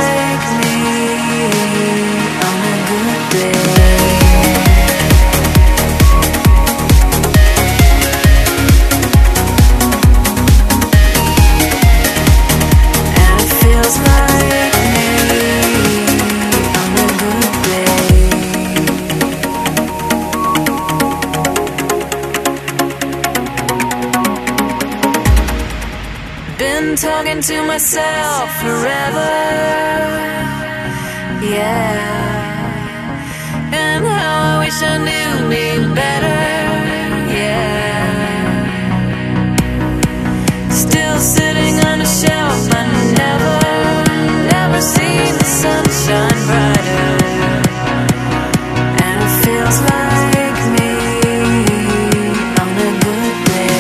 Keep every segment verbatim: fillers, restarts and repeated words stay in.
like me on a good day. And it feels like me on a good day. Been talking to myself forever, yeah. And how I wish I knew me better, yeah. Still sitting on a shelf, I never, never seen the sunshine brighter. And it feels like me on a good day.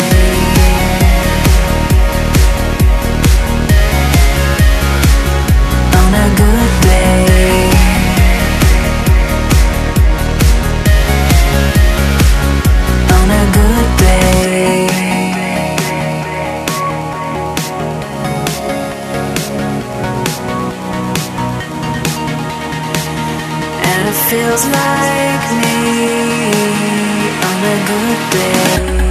On a good day. On a good day. And it feels like me on a good day.